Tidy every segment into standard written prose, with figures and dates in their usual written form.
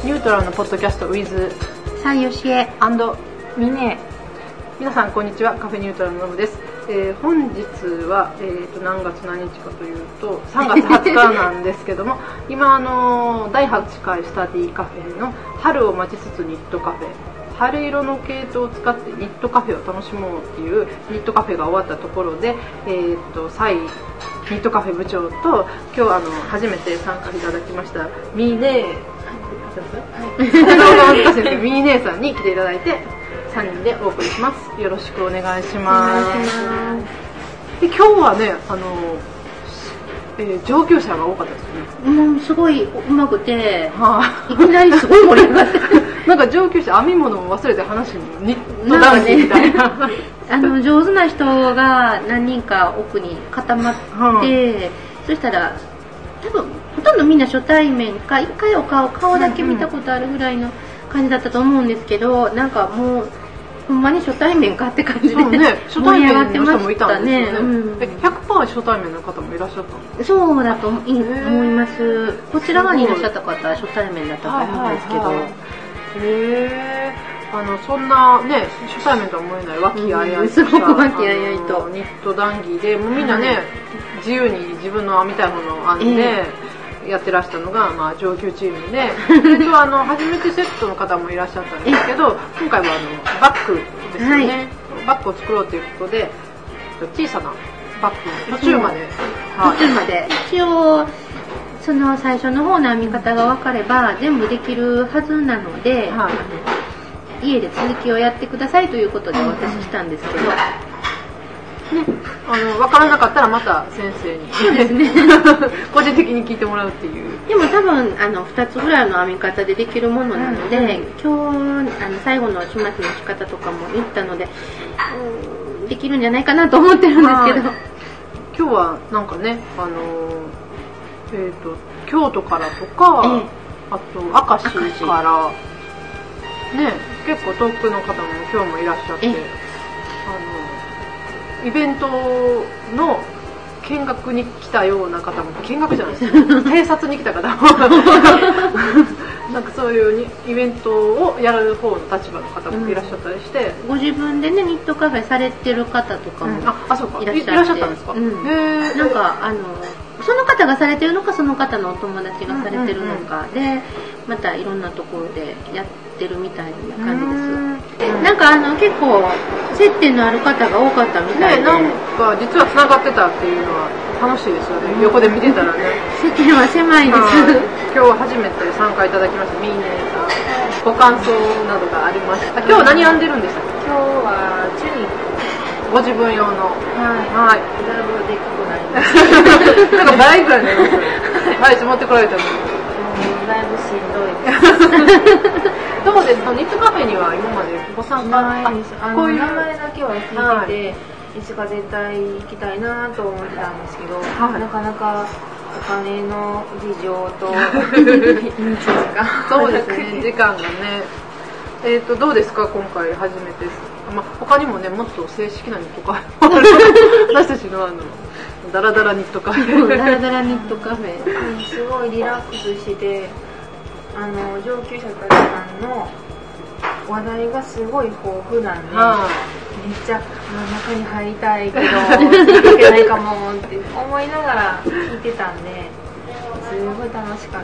ニュートラルのポッドキャスト with さあよしえ &ミネ。皆さんこんにちは。カフェニュートラルのノブです。本日は、何月何日かというと3月20日なんですけども今第8回スタディカフェの春を待ちつつニットカフェ、春色の毛糸を使ってニットカフェを楽しもうっていうニットカフェが終わったところで、サイニットカフェ部長と今日初めて参加いただきましたミー姉ミー姉さんに来ていただいて3人でお送りします。よろしくお願いします。で今日はね上級者が多かったですね。 もうすごいうまくて、いきなりすごい盛り上がってなんか上級者編み物を忘れて話にニット男子みたいな上手な人が何人か奥に固まって、そしたら多分ほとんどみんな初対面か一回顔だけ見たことあるぐらいの感じだったと思うんですけど、なんかもうほんまに初対面かって感じで盛り上がってましたね。 100% 初対面の方もいらっしゃったんですか？ そうだと思います。こちら側にいらっしゃった方は初対面だったと思うんですけど、 そんなね初対面とは思えない和気あいあいとすごく和気あいあいとニット談義でもうみんなね、自由に自分の編みたいものを編んで、やってらしたのが、上級チームで初めてセットの方もいらっしゃったんですけど今回はバッグですよね、バッグを作ろうということで小さなバッグ途中まで一応その最初の方の編み方が分かれば全部できるはずなので、家で続きをやってくださいということでお渡ししたんですけど、 分からなかったらまた先生にそうですね個人的に聞いてもらうっていう。 でも多分2つぐらいの編み方でできるものなので、今日最後の始末の仕方とかも言ったので、できるんじゃないかなと思ってるんですけど、 今日はなんかね京都からとか、あと明石からね結構遠くの方も今日もいらっしゃって、イベントの見学に来たような方も見学じゃないですか偵察に来た方もなんかそういうイベントをやる方の立場の方もいらっしゃったりして、 ご自分でねニットカフェされてる方とかもそうかいらっしゃったんですか？ なんかその方がされてるのかその方のお友達がされてるのかでまたいろんなところでやってるみたいな感じです。なんか結構接点のある方が多かったみたいで、 なんか実はつながってたっていうのは楽しいですよね、横で見てたらね。 世間は狭いです。 今日は初めて参加いただきましたミーネさん、ご感想などがありました。今日は何編んでるんでしたっけ？ 今日はチュニック、 ご自分用の。 だいぶでかくなりました。 なんか倍ぐらいになりましたね。持ってこられたの。 だいぶしんどいです。 どうですか？ニットカフェには今までご参加こういう名前だけは聞いてて、いつか絶対行きたいなと思ってたんですけど、なかなかお金の事情と人数がそうですね、時間がね。どうですか今回初めてです。他にもねもっと正式なニットカフェ私たちのダラダラニットカフェダラダラニットカフェすごいリラックスして上級者たちさんの話題がすごい豊富なんで、めっちゃ中に入りたいけど行けないかもって思いながら聞いてたんですごい楽しかった。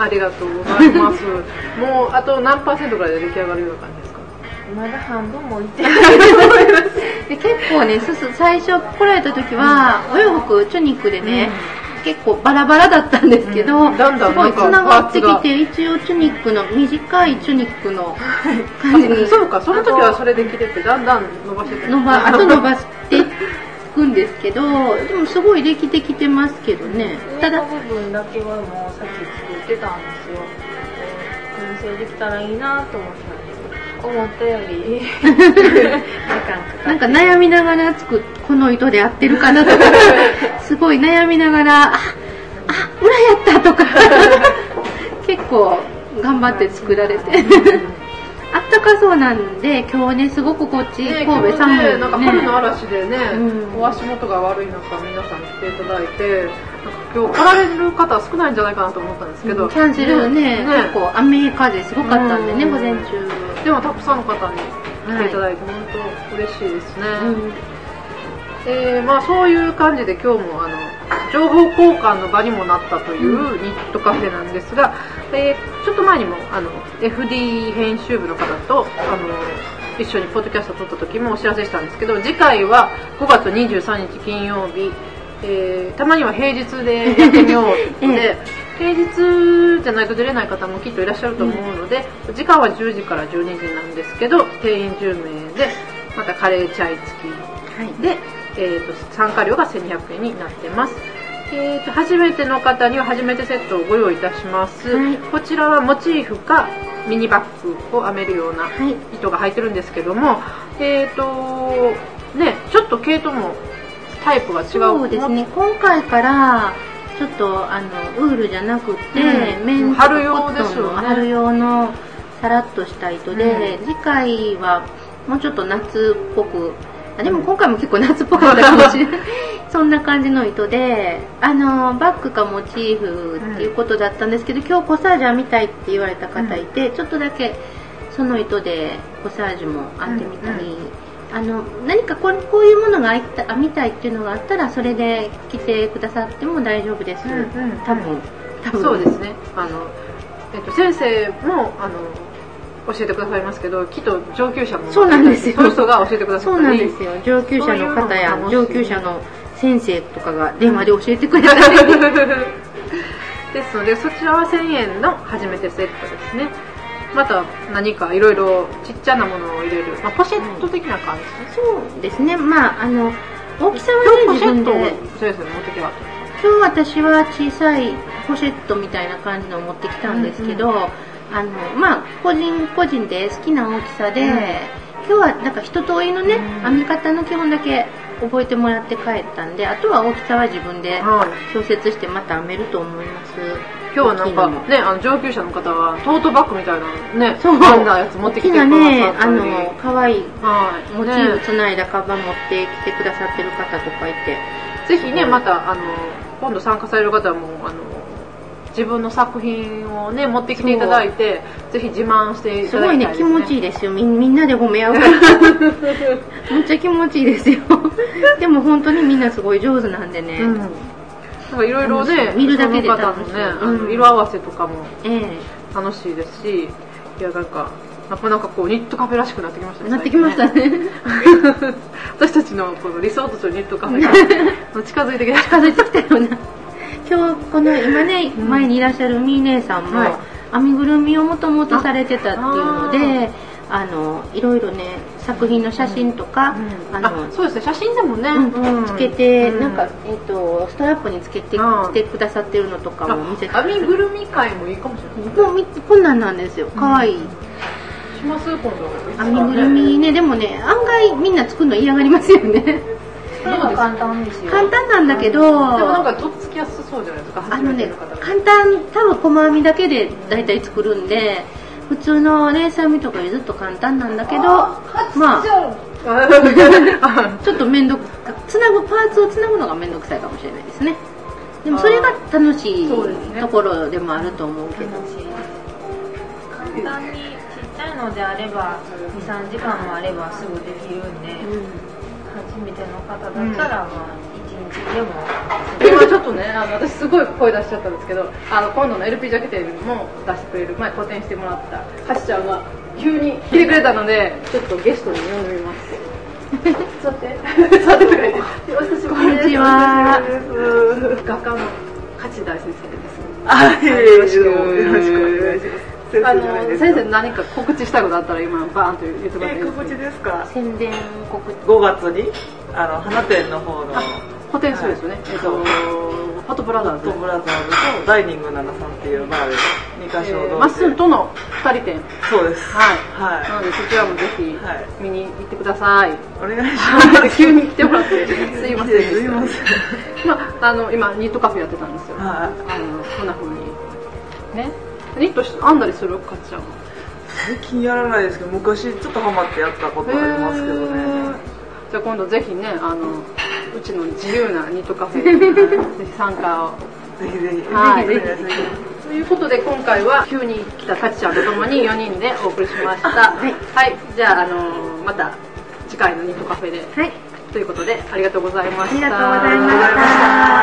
ありがとうございますもうあと何%ぐらいで出来上がるような感じですか？ まだ半分もいってないと思いますで結構ね最初来られた時はお洋服チュニックでね、結構バラバラだったんですけど、 だんだんすごいつながってきて一応チュニックの短いチュニックの感じにそうかその時はそれで着ててだんだん伸ばしてあと伸ばしていくんですけど、でもすごいできてきてますけどね。 ただ部分だけはもうさっき作ってたんですよ。完成できたらいいなと思ってたんですけど、思ったよりなんか悩みながらこの糸で合ってるかなとかすごい悩みながら裏やったとか結構頑張って作られてあったかそうなんで今日ねすごくこっち神戸寒いね、 なんか春の嵐でね、お足元が悪い中皆さん来ていただいてなんか今日来られる方は少ないんじゃないかなと思ったんですけど、 キャンセルね、結構雨風すごかったんでね、午前中。 でもたくさんの方に来ていただいて、本当嬉しいですね。まあそういう感じで今日も情報交換の場にもなったというニットカフェなんですが、ちょっと前にもFD 編集部の方と一緒にポッドキャストを撮った時もお知らせしたんですけど、次回は5月23日金曜日、たまには平日でやってみようということで、平日じゃないと出れない方もきっといらっしゃると思うので、時間は10時から12時なんですけど、定員10名でまたカレーチャイ付きで、参加料が1200円になってます。初めての方には初めてセットをご用意いたします、こちらはモチーフかミニバッグを編めるような糸が入ってるんですけども、ね、ちょっと毛糸もタイプが違う。 そうですね、今回からちょっとウールじゃなくて、綿とかコットンの春用のさらっとした糸で、次回はもうちょっと夏っぽく、でも今回も結構夏っぽかったかもしれないそんな感じの糸で、バッグかモチーフっていうことだったんですけど、今日コサージュ編みたいって言われた方いて、ちょっとだけその糸でコサージュも編んでみたり、何かこういうものが編みたいっていうのがあったらそれで着てくださっても大丈夫です。多分そうですね。先生も教えてくださいますけど、きっと上級者もそうなんですよ。 そういう人が教えてくださったり、 そうなんですよ。上級者の方や上級者の先生とかが電話で教えてくれたりですので、そちらは1000円の初めてセットですね。また何かいろいろちっちゃなものを入れる、ポシェット的な感じですね。 そうですね。大きさはね、自分で先生持ってきはった。 今日私は小さいポシェットみたいな感じのを持ってきたんですけど、個人個人で好きな大きさで、今日はなんか一通りのね、編み方の基本だけ覚えてもらって帰ったんで、あとは大きさは自分で調節してまた編めると思います。 今日はなんかね、上級者の方はトートバッグみたいなね、編んだやつ持ってきてくださったり、 ね、可愛いモチーフつないだカバン持ってきてくださってる方とかいて、 ぜひね、また今度参加される方も自分の作品をね持ってきていただいて、ぜひ自慢していただきたいですね。 すごいね、気持ちいいですよ。みんなで褒め合うからめっちゃ気持ちいいですよでも本当にみんなすごい上手なんでね、 なんかいろいろね、 見るだけで楽しい。色合わせとかも楽しいですし、いやなんかこうニットカフェらしくなってきましたね。 なってきましたね私たちのこの理想とするニットカフェが近づいてきたような今日この今ね、前にいらっしゃるみー姉さんも、編みぐるみをもともとされてたっていうので、いろいろね、作品の写真とか、 そうですね、写真でもね、 つけて、なんかストラップにつけてきてくださってるのとかも見せて、 編みぐるみ会もいいかもしれない。 こんなんですよ。可愛い。 します今度。 編みぐるみね、でもね、案外みんな作るの嫌がりますよね。 簡単ですよ。 簡単なんだけど、 でもなんかとっつきやすそうじゃないですか。 簡単、多分細編みだけでだいたい作るんで、普通のレース編みとかよりずっと簡単なんだけど、ちょっとパーツをつなぐのがめんどくさいかもしれないですね。でもそれが楽しいところでもあると思うけど。 簡単にちっちゃいのであれば 2,3 時間もあればすぐできるんで、初めての方だったら1日でも。 今ちょっとね、私すごい声出しちゃったんですけど、今度の LP ジャケテールも出してくれる、前個展してもらったはしちゃんが急に来てくれたので、ちょっとゲストに呼んでみます座ってくれて、お久しぶりです。 こんにちは。 画家の勝大先生です。よろしくお願いします。先生何か告知したいことあったら今バーンと言ってください。 告知ですか。 宣伝告知。 5月に花店の方の個展するですよね。フォトブラザーズ。 フォトブラザーズとダイニング73っていうバーで2カ所まっすんとの2人展。 そうです。 はい。なのでそちらもぜひ見に行ってください。 お願いします。 急に来てもらってすいません。すいません。今ニットカフェやってたんですよ。こんな風にね。ニット編んだりするかっちゃん。 最近やらないですけど、昔ちょっとハマってやったことありますけどね。 じゃあ今度ぜひね、うちの自由なニットカフェにぜひ参加をぜひぜひ。 はいぜひぜひ。 ということで今回は急に来たかちちゃんとともに4人でお送りしました。はい。じゃあまた次回のニットカフェで。はい。ということでありがとうございました。 ありがとうございました。